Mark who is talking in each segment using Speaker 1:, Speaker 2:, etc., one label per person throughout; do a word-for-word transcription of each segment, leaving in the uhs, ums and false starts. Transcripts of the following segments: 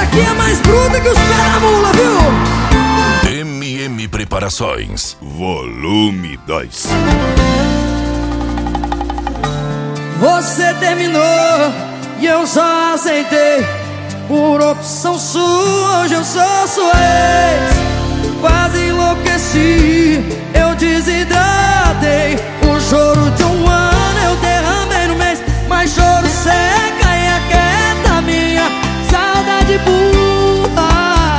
Speaker 1: aqui é mais bruta que os pés da mula, viu?
Speaker 2: M M Preparações, volume dois.
Speaker 1: Você terminou e eu só aceitei por opção sua. Hoje eu sou sua ex. Quase enlouqueci, eu desidratei. O choro de um ano eu derramei no mês. Mas choro seca e aquieta minha saudade burra.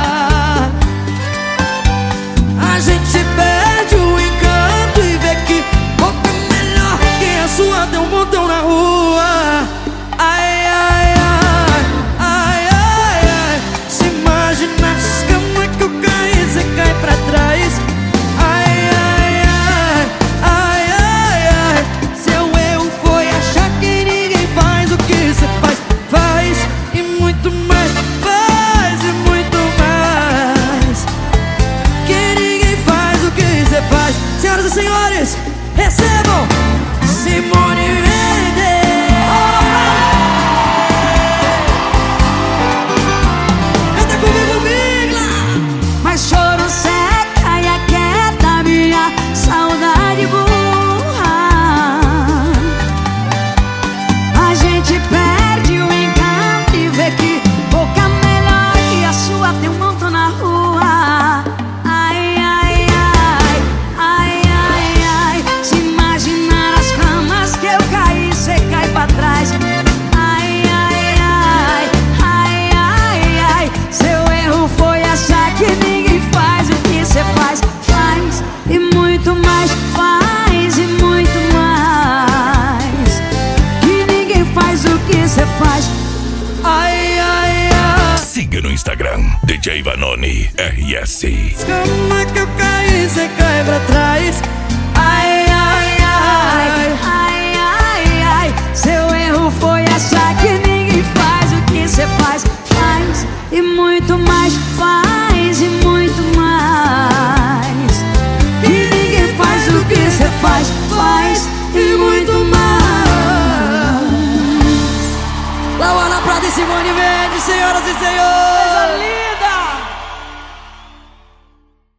Speaker 1: A gente perde o encanto e vê que boca melhor que a sua tem um montão na rua. Ai, ai, ai, ai, ai, ai. Se imagina as camas que eu caí, você cai pra trás. Ai, ai, ai, ai, ai, ai. Seu erro foi achar que ninguém faz o que você faz. Faz e muito mais, faz e muito mais. Que ninguém faz o que você faz. Senhoras e senhores, recebam Simone Mendes. Canta comigo, Migla.
Speaker 3: Mas choro seca e aquieta minha saudade burra. A gente perde o encanto e vê que boca melhor que a sua tem um montão na rua. Ai, ai, ai, ai, ai, ai. Se imaginar as camas que eu caí, cê cai pra trás. Ai, ai, ai, ai, ai, ai. Seu erro foi achar que ninguém faz o que cê faz. Faz e muito mais, faz e muito mais. Que ninguém faz o que cê faz.
Speaker 1: Ai, ai, ai.
Speaker 2: Siga no Instagram, D J Vanoni R S.
Speaker 1: Cama que eu caí, cê cai pra trás. Ai, ai, ai.
Speaker 3: Ai, ai, ai. Seu erro foi achar que ninguém faz o que cê faz. Faz e muito mais, faz e muito mais. Que ninguém faz o que cê faz. Faz e muito mais.
Speaker 1: Lauana Prata e Simone Mendes, senhoras e senhores.